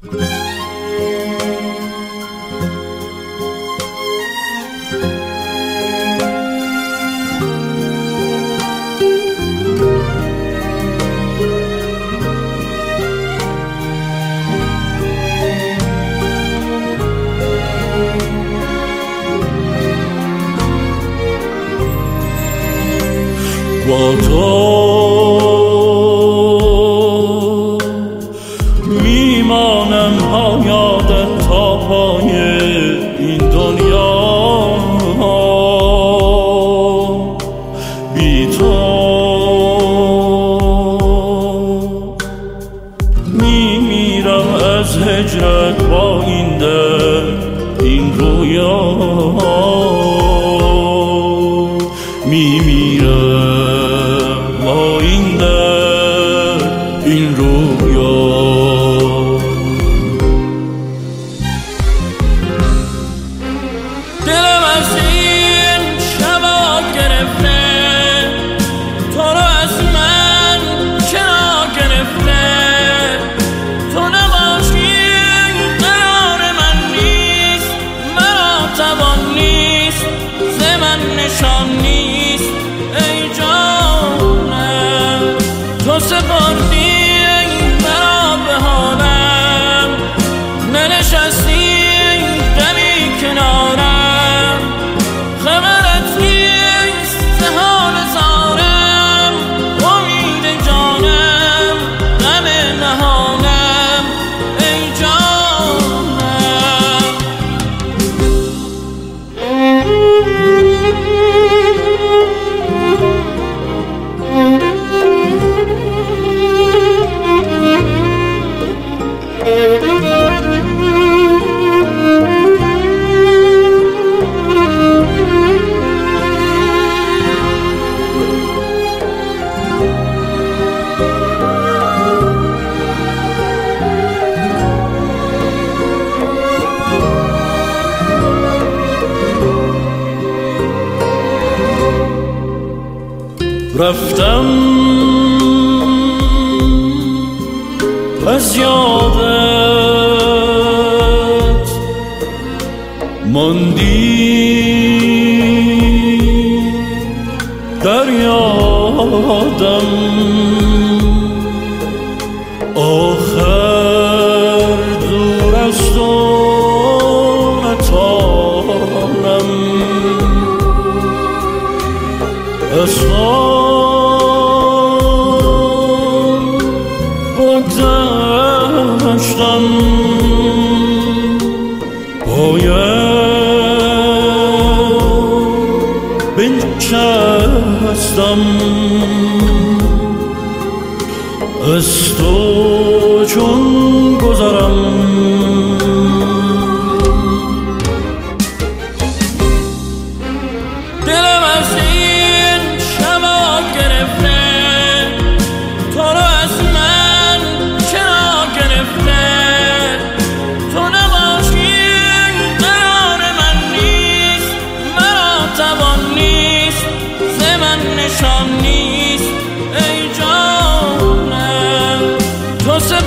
با تو میمانم ها یادت تا پای این دنیا، بی تو میمیرم از هجرت با این دل این رویا، میمیرم با این دل این رویا. دلم از این شبا گرفته، تو رو از من چرا گرفته، تو نباشی قرار من نیست، مرا توان نیست، ز من نشان نیست ای جانم، تو سپردی مرا به حالم، ننشستی دمی کنارم، خبرت نیست ز حال زارم، امید جانم غم نهانم ای جانم. رفتم از یادت، ماندی در یادم، آخر دور از تو نتانم، از بگذشتم، باید بنشستم، از تو چون گذرم، دلم از این شبا گرفته، تو رو از من چرا گرفته، تو نباشی قرار من نیست، مرا توان نیست، ز من نشان نیست ای جانم، تو